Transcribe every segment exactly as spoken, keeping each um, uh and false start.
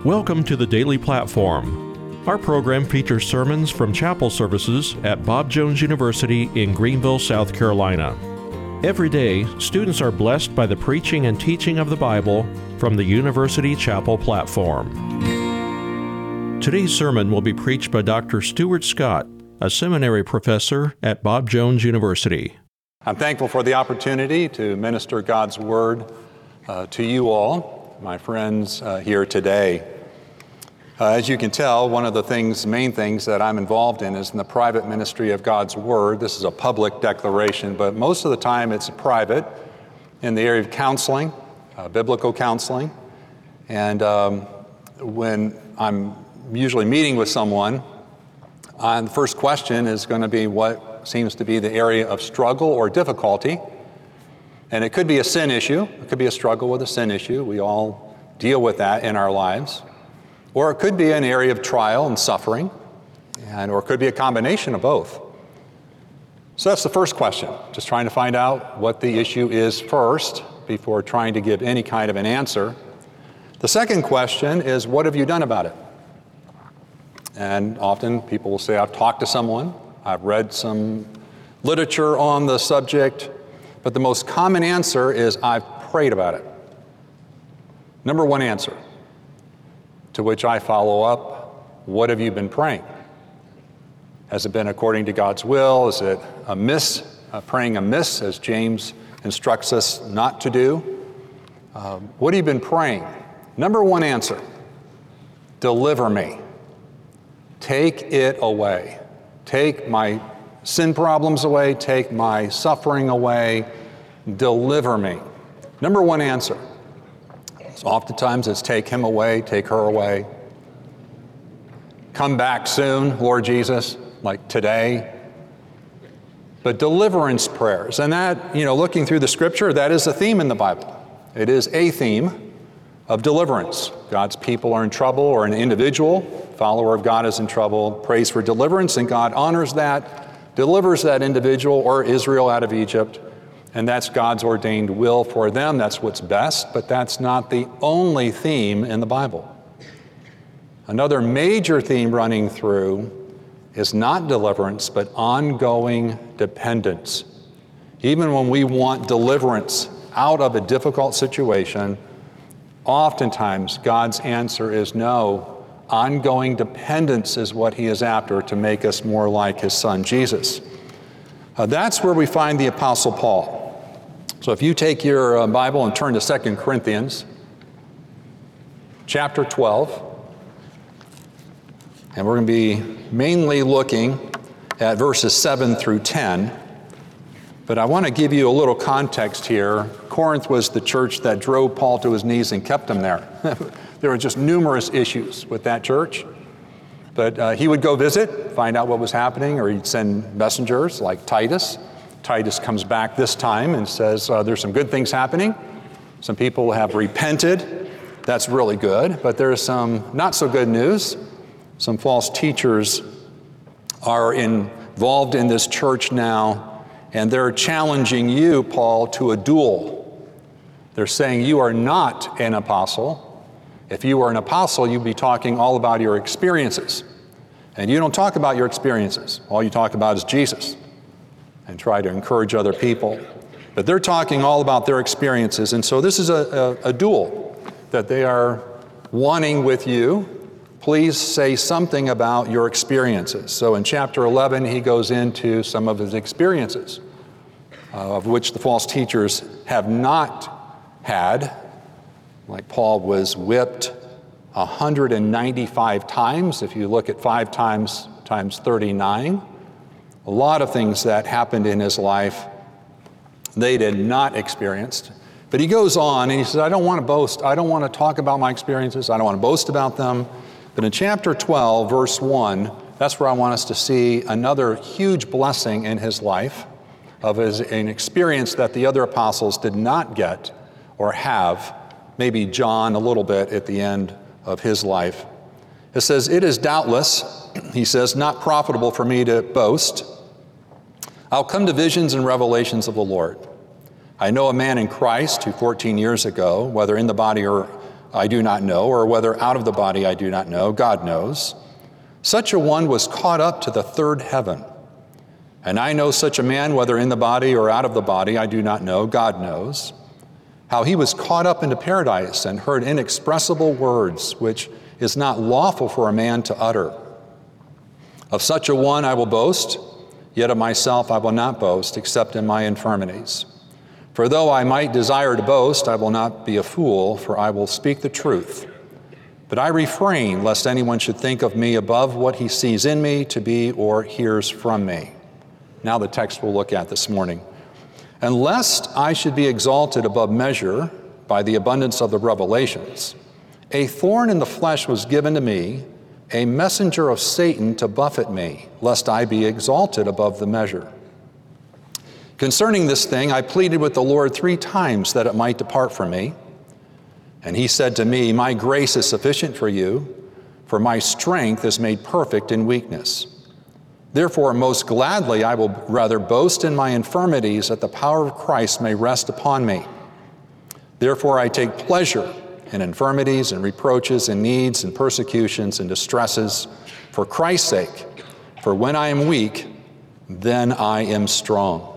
Welcome to the Daily Platform. Our program features sermons from chapel services at Bob Jones University in Greenville, South Carolina. Every day, students are blessed by the preaching and teaching of the Bible from the University Chapel platform. Today's sermon will be preached by Doctor Stuart Scott, a seminary professor at Bob Jones University. I'm thankful for the opportunity to minister God's Word uh, to you all, my friends uh, here today. Uh, as you can tell, one of the things, main things that I'm involved in is in the private ministry of God's Word. This is a public declaration, but most of the time it's private in the area of counseling, uh, biblical counseling. And um, when I'm usually meeting with someone, uh, the first question is going to be what seems to be the area of struggle or difficulty. And it could be a sin issue. It could be a struggle with a sin issue. We all deal with that in our lives. Or it could be an area of trial and suffering, and or it could be a combination of both. So that's the first question, just trying to find out what the issue is first before trying to give any kind of an answer. The second question is, what have you done about it? And often people will say, I've talked to someone, I've read some literature on the subject, but the most common answer is, I've prayed about it. Number one answer. To which I follow up, what have you been praying? Has it been according to God's will? Is it amiss, uh, praying amiss, as James instructs us not to do? Uh, what have you been praying? Number one answer, deliver me. Take it away. Take my sin problems away. Take my suffering away. Deliver me. Number one answer. So oftentimes it's take him away, take her away. Come back soon, Lord Jesus, like today. But deliverance prayers, and that, you know, looking through the scripture, that is a theme in the Bible. It is a theme of deliverance. God's people are in trouble, or an individual, follower of God is in trouble, prays for deliverance, and God honors that, delivers that individual or Israel out of Egypt. And that's God's ordained will for them. That's what's best, but that's not the only theme in the Bible. Another major theme running through is not deliverance, but ongoing dependence. Even when we want deliverance out of a difficult situation, oftentimes God's answer is no. Ongoing dependence is what He is after to make us more like His Son, Jesus. Uh, that's where we find the Apostle Paul. So if you take your uh, Bible and turn to Second Corinthians chapter twelve, and we're going to be mainly looking at verses seven through ten, but I want to give you a little context here. Corinth was the church that drove Paul to his knees and kept him there. There were just numerous issues with that church, but uh, he would go visit, find out what was happening, or he'd send messengers like Titus. Titus comes back this time and says, uh, there's some good things happening. Some people have repented. That's really good. But there's some not so good news. Some false teachers are involved in this church now, and they're challenging you, Paul, to a duel. They're saying you are not an apostle. If you were an apostle, you'd be talking all about your experiences. And you don't talk about your experiences. All you talk about is Jesus, and try to encourage other people. But they're talking all about their experiences, and so this is a, a, a duel that they are wanting with you. Please say something about your experiences. So in chapter eleven, he goes into some of his experiences, uh, of which the false teachers have not had. Like Paul was whipped one hundred ninety-five times. If you look at five times times thirty-nine, a lot of things that happened in his life they did not experience. But he goes on and he says, I don't want to boast. I don't want to talk about my experiences. I don't want to boast about them. But in chapter twelve, verse one, that's where I want us to see another huge blessing in his life, of his, an experience that the other apostles did not get or have, maybe John a little bit at the end of his life. It says, it is doubtless, he says, not profitable for me to boast. I'll come to visions and revelations of the Lord. I know a man in Christ who fourteen years ago, whether in the body or I do not know, or whether out of the body I do not know, God knows. Such a one was caught up to the third heaven. And I know such a man, whether in the body or out of the body, I do not know, God knows, how he was caught up into paradise and heard inexpressible words, which is not lawful for a man to utter. Of such a one I will boast, yet of myself I will not boast, except in my infirmities. For though I might desire to boast, I will not be a fool, for I will speak the truth. But I refrain, lest anyone should think of me above what he sees in me to be or hears from me. Now the text we'll look at this morning. And lest I should be exalted above measure by the abundance of the revelations, a thorn in the flesh was given to me, a messenger of Satan to buffet me, lest I be exalted above the measure. Concerning this thing, I pleaded with the Lord three times that it might depart from me. And he said to me, my grace is sufficient for you, for my strength is made perfect in weakness. Therefore, most gladly I will rather boast in my infirmities, that the power of Christ may rest upon me. Therefore I take pleasure in infirmities and reproaches and needs and persecutions and distresses for Christ's sake. For when I am weak, then I am strong.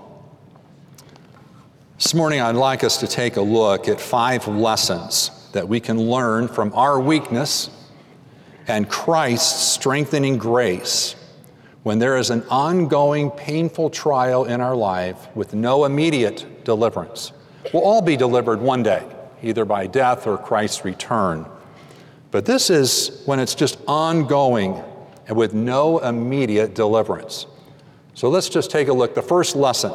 This morning I'd like us to take a look at five lessons that we can learn from our weakness and Christ's strengthening grace when there is an ongoing painful trial in our life with no immediate deliverance. We'll all be delivered one day, either by death or Christ's return. But this is when it's just ongoing and with no immediate deliverance. So let's just take a look. The first lesson.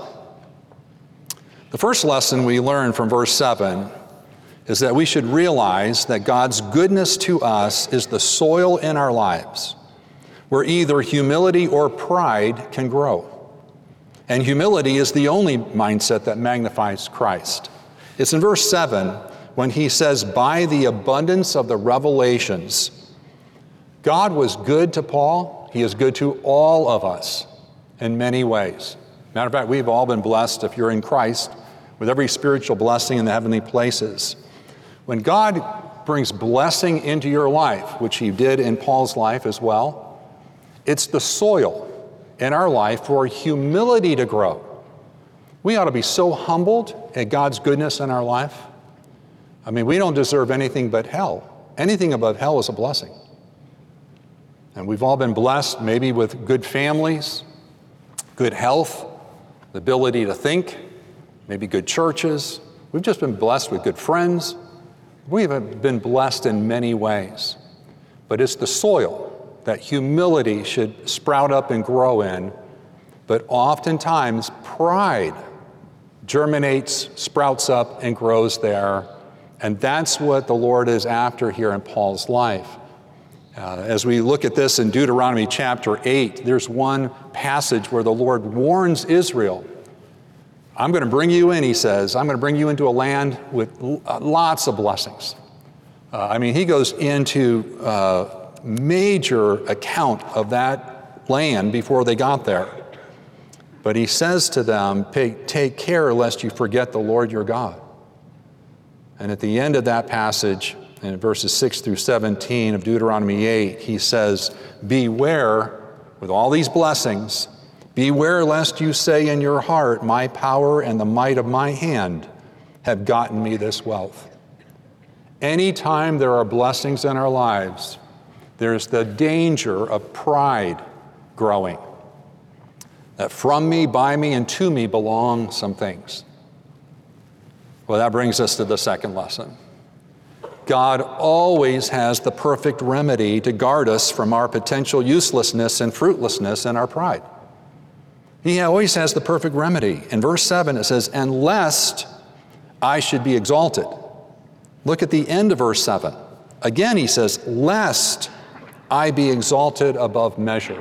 The first lesson we learn from verse seven is that we should realize that God's goodness to us is the soil in our lives where either humility or pride can grow. And humility is the only mindset that magnifies Christ. It's in verse seven when he says, by the abundance of the revelations. God was good to Paul. He is good to all of us in many ways. Matter of fact, we've all been blessed, if you're in Christ, with every spiritual blessing in the heavenly places. When God brings blessing into your life, which he did in Paul's life as well, it's the soil in our life for humility to grow. We ought to be so humbled at God's goodness in our life. I mean, we don't deserve anything but hell. Anything above hell is a blessing. And we've all been blessed maybe with good families, good health, the ability to think, maybe good churches. We've just been blessed with good friends. We've been blessed in many ways. But it's the soil that humility should sprout up and grow in. But oftentimes pride germinates, sprouts up, and grows there. And that's what the Lord is after here in Paul's life. Uh, as we look at this in Deuteronomy chapter eight, there's one passage where the Lord warns Israel. I'm going to bring you in, he says. I'm going to bring you into a land with lots of blessings. Uh, I mean, he goes into uh, major account of that land before they got there. But he says to them, take care lest you forget the Lord your God. And at the end of that passage, in verses six through seventeen of Deuteronomy eight, he says, beware, with all these blessings, beware lest you say in your heart, my power and the might of my hand have gotten me this wealth. Anytime there are blessings in our lives, there's the danger of pride growing. That from me, by me, and to me belong some things. Well, that brings us to the second lesson. God always has the perfect remedy to guard us from our potential uselessness and fruitlessness and our pride. He always has the perfect remedy. In verse seven, it says, and lest I should be exalted. Look at the end of verse seven. Again, he says, lest I be exalted above measure.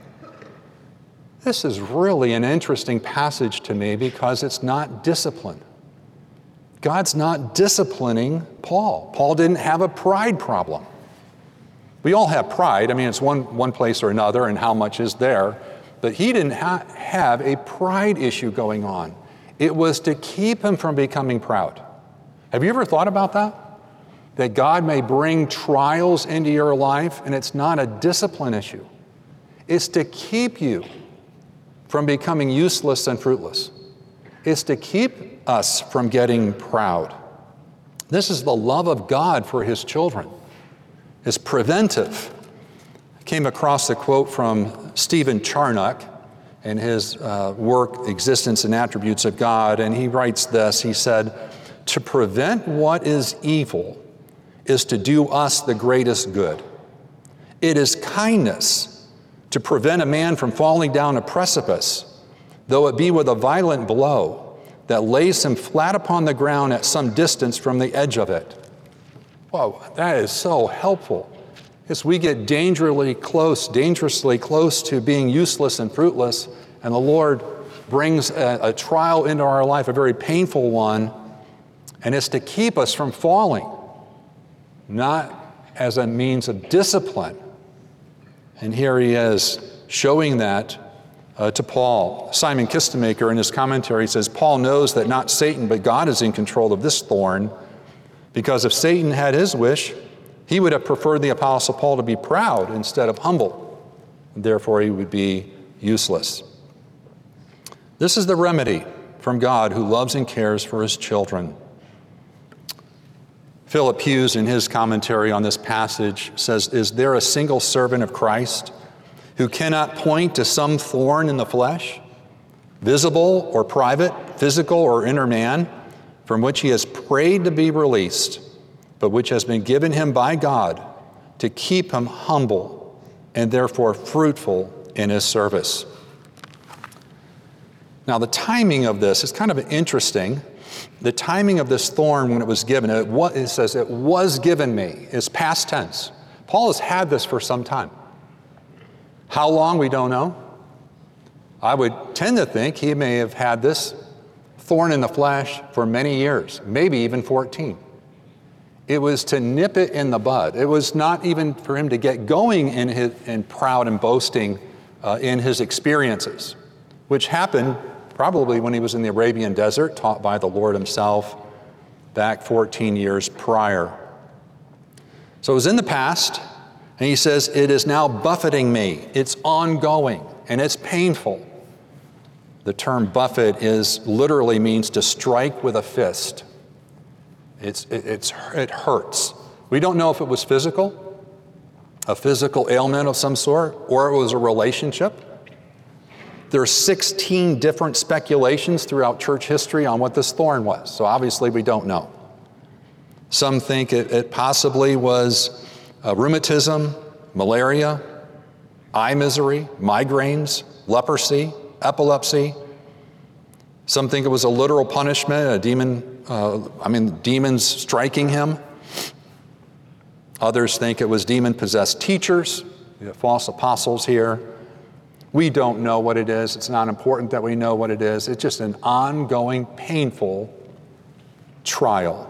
This is really an interesting passage to me because it's not discipline. God's not disciplining Paul. Paul didn't have a pride problem. We all have pride. I mean, it's one, one place or another and how much is there. But he didn't ha- have a pride issue going on. It was to keep him from becoming proud. Have you ever thought about that? that God may bring trials into your life, and it's not a discipline issue. It's to keep you from becoming useless and fruitless. It's to keep us from getting proud. This is the love of God for His children. It's preventive. I came across a quote from Stephen Charnock in his uh, work, Existence and Attributes of God, and he writes this. He said, "To prevent what is evil is to do us the greatest good. It is kindness to prevent a man from falling down a precipice, though it be with a violent blow that lays him flat upon the ground at some distance from the edge of it." Whoa, that is so helpful. As we get dangerously close, dangerously close to being useless and fruitless, and the Lord brings a, a trial into our life, a very painful one, and it's to keep us from falling, not as a means of discipline. And here he is showing that uh, to Paul. Simon Kistemaker in his commentary says, Paul knows that not Satan but God is in control of this thorn, because if Satan had his wish, he would have preferred the Apostle Paul to be proud instead of humble. Therefore, he would be useless. This is the remedy from God who loves and cares for His children. Philip Hughes, in his commentary on this passage, says, "Is there a single servant of Christ who cannot point to some thorn in the flesh, visible or private, physical or inner man, from which he has prayed to be released, but which has been given him by God to keep him humble and therefore fruitful in His service?" Now, the timing of this is kind of interesting. The timing of this thorn when it was given, it, was, it says, "it was given me," is past tense. Paul has had this for some time. How long, we don't know. I would tend to think he may have had this thorn in the flesh for many years, maybe even fourteen. It was to nip it in the bud. It was not even for him to get going in, his, in proud and boasting uh, in his experiences, which happened probably when he was in the Arabian desert, taught by the Lord Himself back fourteen years prior. So it was in the past, and he says, "It is now buffeting me." It's ongoing, and it's painful. The term buffet is literally means to strike with a fist. It's, it, it's, it hurts. We don't know if it was physical, a physical ailment of some sort, or it was a relationship. There are sixteen different speculations throughout church history on what this thorn was, so obviously we don't know. Some think it, it possibly was uh, rheumatism, malaria, eye misery, migraines, leprosy, epilepsy. Some think it was a literal punishment, a demon, uh, I mean, demons striking him. Others think it was demon-possessed teachers, false apostles here. We don't know what it is. It's not important that we know what it is. It's just an ongoing, painful trial.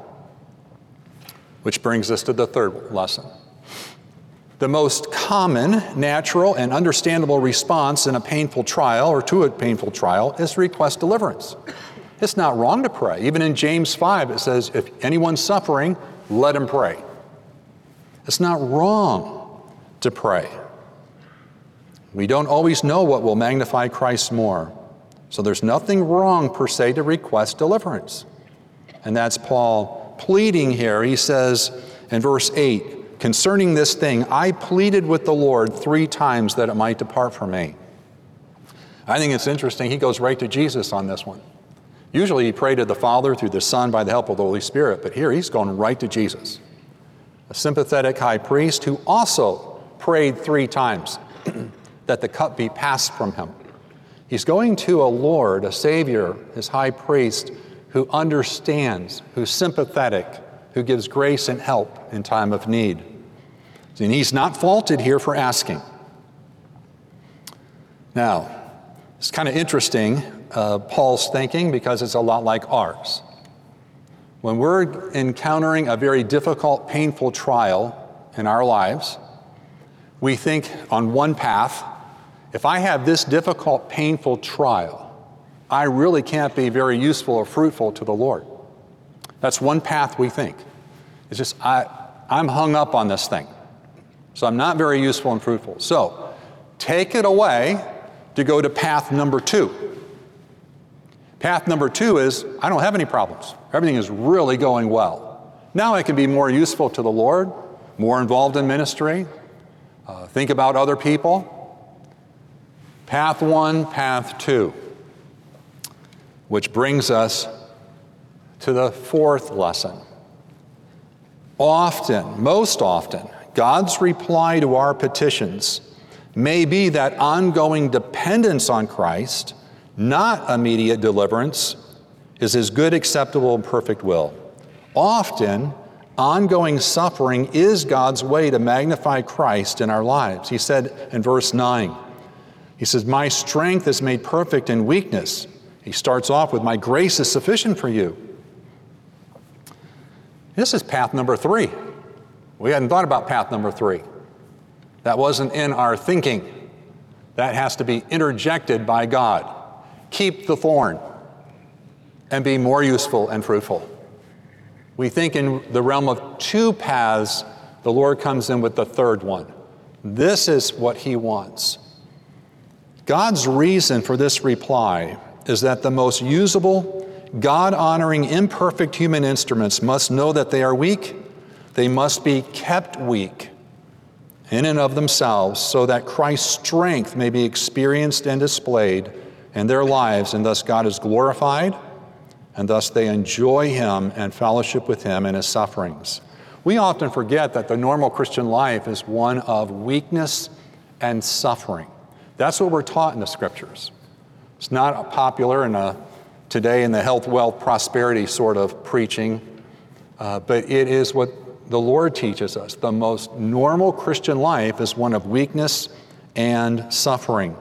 Which brings us to the third lesson. The most common, natural, and understandable response in a painful trial or to a painful trial is to request deliverance. It's not wrong to pray. Even in James five, it says, if anyone's suffering, let him pray. It's not wrong to pray. We don't always know what will magnify Christ more. So there's nothing wrong per se to request deliverance. And that's Paul pleading here. He says in verse eight, "Concerning this thing, I pleaded with the Lord three times that it might depart from me." I think it's interesting. He goes right to Jesus on this one. Usually he prayed to the Father through the Son by the help of the Holy Spirit, but here he's going right to Jesus. A sympathetic high priest who also prayed three times that the cup be passed from him. He's going to a Lord, a Savior, his high priest, who understands, who's sympathetic, who gives grace and help in time of need. And he's not faulted here for asking. Now, it's kind of interesting, uh, Paul's thinking, because it's a lot like ours. When we're encountering a very difficult, painful trial in our lives, we think on one path, if I have this difficult, painful trial, I really can't be very useful or fruitful to the Lord. That's one path we think. It's just, I, I'm hung up on this thing. So I'm not very useful and fruitful. So take it away to go to path number two. Path number two is, I don't have any problems. Everything is really going well. Now I can be more useful to the Lord, more involved in ministry, uh, think about other people. Path one, path two. Which brings us to the fourth lesson. Often, most often, God's reply to our petitions may be that ongoing dependence on Christ, not immediate deliverance, is His good, acceptable, and perfect will. Often, ongoing suffering is God's way to magnify Christ in our lives. He said in verse nine, He says, my strength is made perfect in weakness. He starts off with, my grace is sufficient for you. This is path number three. We hadn't thought about path number three. That wasn't in our thinking. That has to be interjected by God. Keep the thorn and be more useful and fruitful. We think in the realm of two paths, the Lord comes in with the third one. This is what He wants. God's reason for this reply is that the most usable, God-honoring, imperfect human instruments must know that they are weak. They must be kept weak in and of themselves so that Christ's strength may be experienced and displayed in their lives, and thus God is glorified, and thus they enjoy Him and fellowship with Him in His sufferings. We often forget that the normal Christian life is one of weakness and suffering. That's what we're taught in the Scriptures. It's not popular in a, today in the health, wealth, prosperity sort of preaching, uh, but it is what the Lord teaches us. The most normal Christian life is one of weakness and suffering.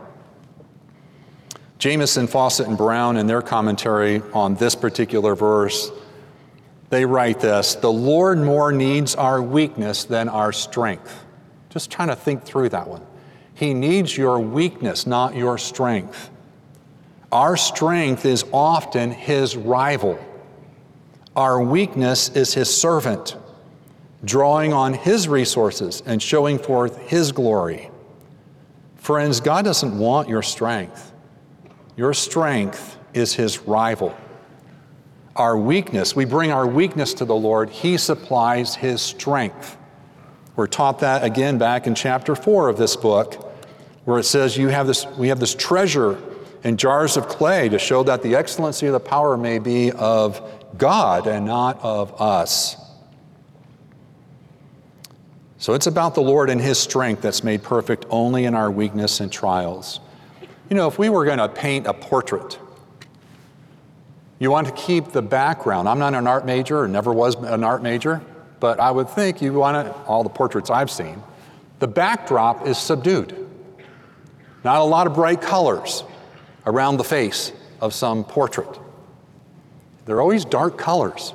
Jamieson, Fawcett, and Brown, in their commentary on this particular verse, they write this, the Lord more needs our weakness than our strength. Just trying to think through that one. He needs your weakness, not your strength. Our strength is often His rival. Our weakness is His servant, drawing on His resources and showing forth His glory. Friends, God doesn't want your strength. Your strength is His rival. Our weakness, we bring our weakness to the Lord. He supplies His strength. We're taught that again back in chapter four of this book, where it says you have this, we have this treasure in jars of clay to show that the excellency of the power may be of God and not of us. So it's about the Lord and His strength that's made perfect only in our weakness and trials. You know, if we were going to paint a portrait, you want to keep the background. I'm not an art major or never was an art major, but I would think you want to, all the portraits I've seen, the backdrop is subdued. Not a lot of bright colors around the face of some portrait. They're always dark colors.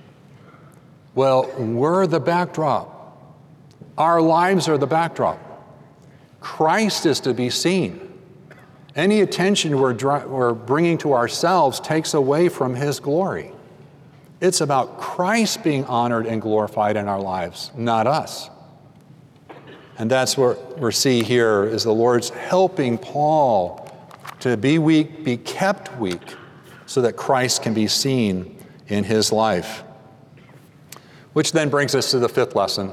Well, we're the backdrop. Our lives are the backdrop. Christ is to be seen. Any attention we're, dry, we're bringing to ourselves takes away from His glory. It's about Christ being honored and glorified in our lives, not us. And that's what we see here is the Lord's helping Paul to be weak, be kept weak, so that Christ can be seen in his life. Which then brings us to the fifth lesson.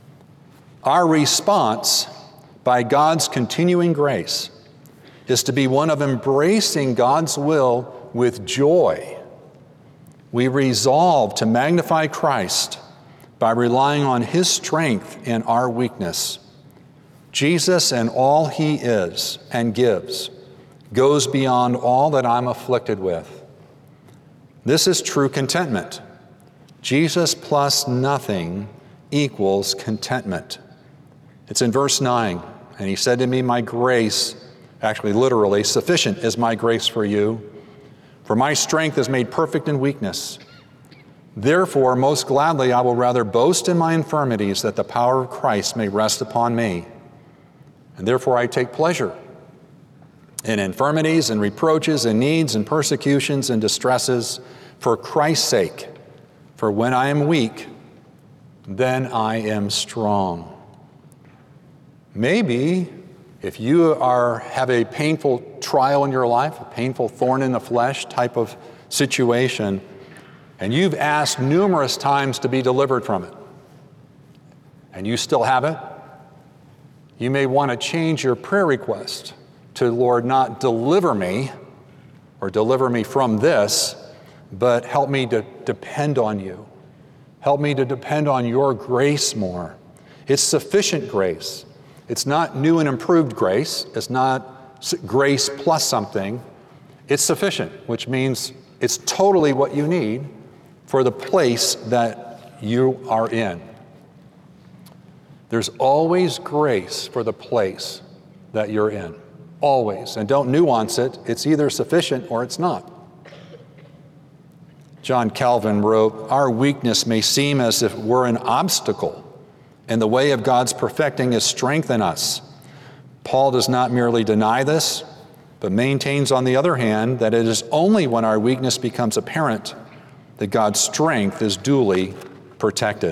Our response, by God's continuing grace, is to be one of embracing God's will with joy. We resolve to magnify Christ by relying on His strength in our weakness. Jesus and all He is and gives goes beyond all that I'm afflicted with. This is true contentment. Jesus plus nothing equals contentment. It's in verse nine. And He said to me, my grace, actually literally, sufficient is my grace for you, for my strength is made perfect in weakness. Therefore, most gladly I will rather boast in my infirmities, that the power of Christ may rest upon me. And therefore I take pleasure in infirmities and reproaches and needs and persecutions and distresses for Christ's sake. For when I am weak, then I am strong. Maybe if you are have a painful trial in your life, a painful thorn in the flesh type of situation, and you've asked numerous times to be delivered from it, and you still haven't, you may want to change your prayer request to, Lord, not deliver me or deliver me from this, but help me to depend on you. Help me to depend on your grace more. It's sufficient grace. It's not new and improved grace. It's not grace plus something. It's sufficient, which means it's totally what you need for the place that you are in. There's always grace for the place that you're in. Always. And don't nuance it. It's either sufficient or it's not. John Calvin wrote, "Our weakness may seem as if we're an obstacle, and the way of God's perfecting His strength in us. Paul does not merely deny this, but maintains, on the other hand, that it is only when our weakness becomes apparent that God's strength is duly protected."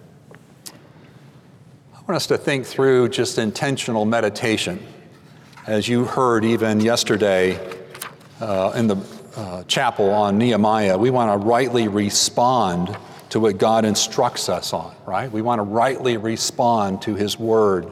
I want us to think through just intentional meditation. As you heard even yesterday uh, in the uh, chapel on Nehemiah, we want to rightly respond to what God instructs us on, right? We want to rightly respond to His Word.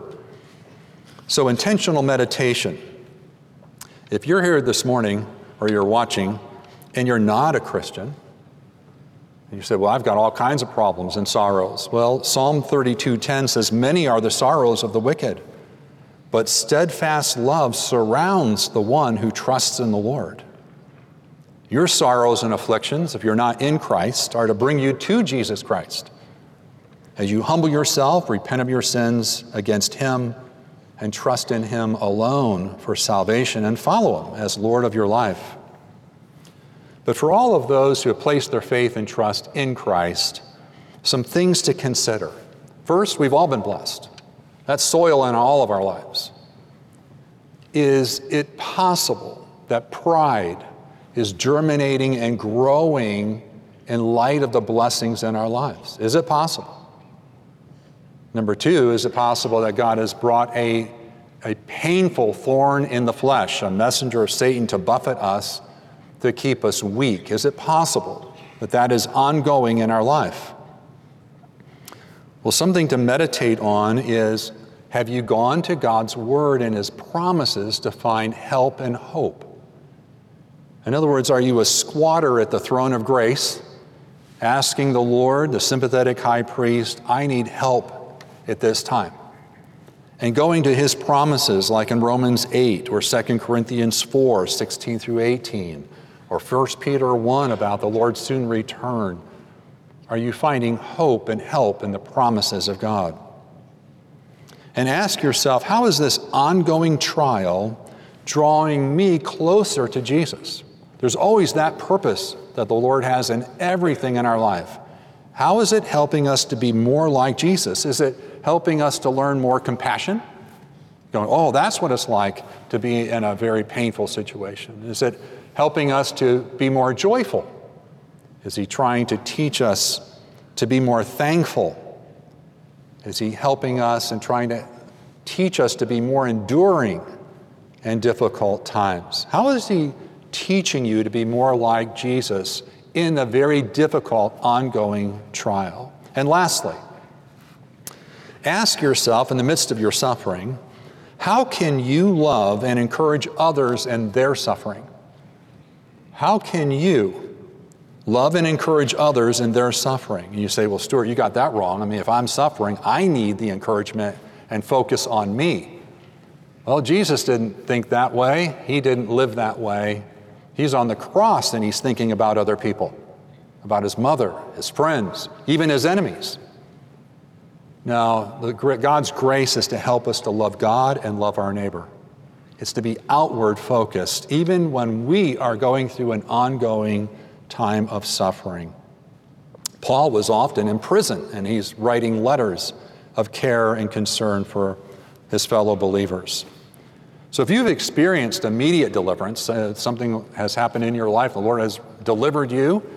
So intentional meditation. If you're here this morning or you're watching and you're not a Christian, and you say, well, I've got all kinds of problems and sorrows. Well, Psalm thirty-two ten says, "Many are the sorrows of the wicked, but steadfast love surrounds the one who trusts in the Lord." Your sorrows and afflictions, if you're not in Christ, are to bring you to Jesus Christ. As you humble yourself, repent of your sins against Him, and trust in Him alone for salvation, and follow Him as Lord of your life. But for all of those who have placed their faith and trust in Christ, some things to consider. First, we've all been blessed. That's soil in all of our lives. Is it possible that pride is germinating and growing in light of the blessings in our lives? Is it possible? Number two, is it possible that God has brought a, a painful thorn in the flesh, a messenger of Satan to buffet us, to keep us weak? Is it possible that that is ongoing in our life? Well, something to meditate on is, have you gone to God's Word and His promises to find help and hope? In other words, are you a squatter at the throne of grace, asking the Lord, the sympathetic high priest, I need help at this time? And going to His promises like in Romans eight or Second Corinthians four, sixteen through eighteen, or First Peter one about the Lord's soon return. Are you finding hope and help in the promises of God? And ask yourself, how is this ongoing trial drawing me closer to Jesus? There's always that purpose that the Lord has in everything in our life. How is it helping us to be more like Jesus? Is it helping us to learn more compassion? Going, oh, that's what it's like to be in a very painful situation. Is it helping us to be more joyful? Is He trying to teach us to be more thankful? Is He helping us and trying to teach us to be more enduring in difficult times? How is He teaching you to be more like Jesus in a very difficult, ongoing trial? And lastly, ask yourself in the midst of your suffering, how can you love and encourage others in their suffering? How can you love and encourage others in their suffering? And you say, well, Stuart, you got that wrong. I mean, if I'm suffering, I need the encouragement and focus on me. Well, Jesus didn't think that way. He didn't live that way. He's on the cross and He's thinking about other people, about His mother, His friends, even His enemies. Now, the, God's grace is to help us to love God and love our neighbor. It's to be outward focused, even when we are going through an ongoing time of suffering. Paul was often in prison, and he's writing letters of care and concern for his fellow believers. So if you've experienced immediate deliverance, uh, something has happened in your life, the Lord has delivered you,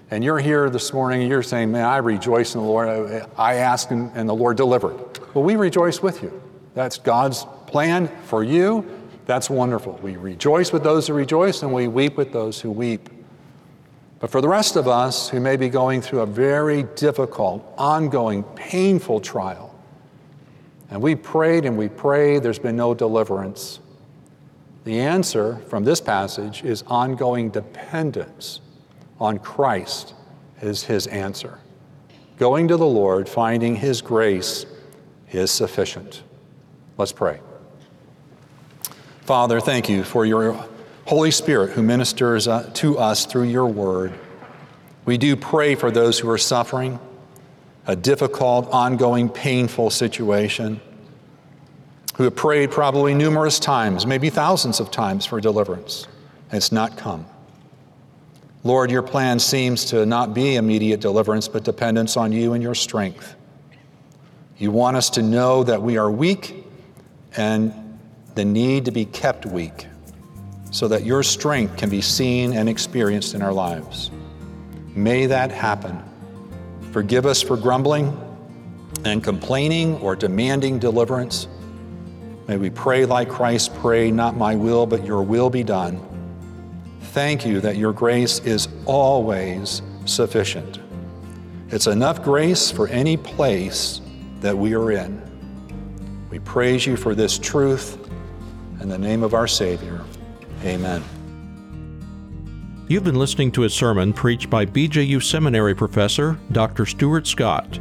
and you're here this morning and you're saying, man, I rejoice in the Lord. I, I asked and, and the Lord delivered. Well, we rejoice with you. That's God's plan for you. That's wonderful. We rejoice with those who rejoice and we weep with those who weep. But for the rest of us who may be going through a very difficult, ongoing, painful trial, and we prayed and we prayed, there's been no deliverance. The answer from this passage is ongoing dependence on Christ is his answer. Going to the Lord, finding his grace is sufficient. Let's pray. Father, thank you for your Holy Spirit who ministers uh, to us through your word. We do pray for those who are suffering a difficult, ongoing, painful situation, who have prayed probably numerous times, maybe thousands of times for deliverance, and it's not come. Lord, your plan seems to not be immediate deliverance, but dependence on you and your strength. You want us to know that we are weak and the need to be kept weak, so that your strength can be seen and experienced in our lives. May that happen. Forgive us for grumbling and complaining or demanding deliverance. May we pray like Christ prayed, not my will, but your will be done. Thank you that your grace is always sufficient. It's enough grace for any place that we are in. We praise you for this truth in the name of our Savior. Amen. You've been listening to a sermon preached by B J U Seminary professor, Doctor Stuart Scott.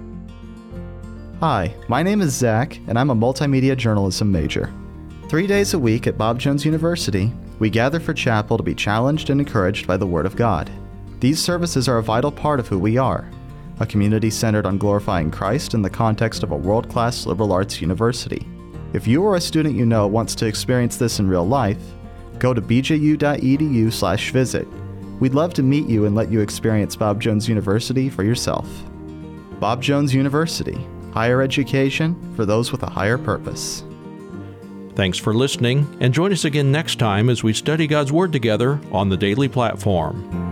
Hi, my name is Zach, and I'm a multimedia journalism major. Three days a week at Bob Jones University, we gather for chapel to be challenged and encouraged by the Word of God. These services are a vital part of who we are, a community centered on glorifying Christ in the context of a world-class liberal arts university. If you or a student you know wants to experience this in real life, go to b j u dot e d u slash visit. We'd love to meet you and let you experience Bob Jones University for yourself. Bob Jones University, higher education for those with a higher purpose. Thanks for listening, and join us again next time as we study God's Word together on the Daily Platform.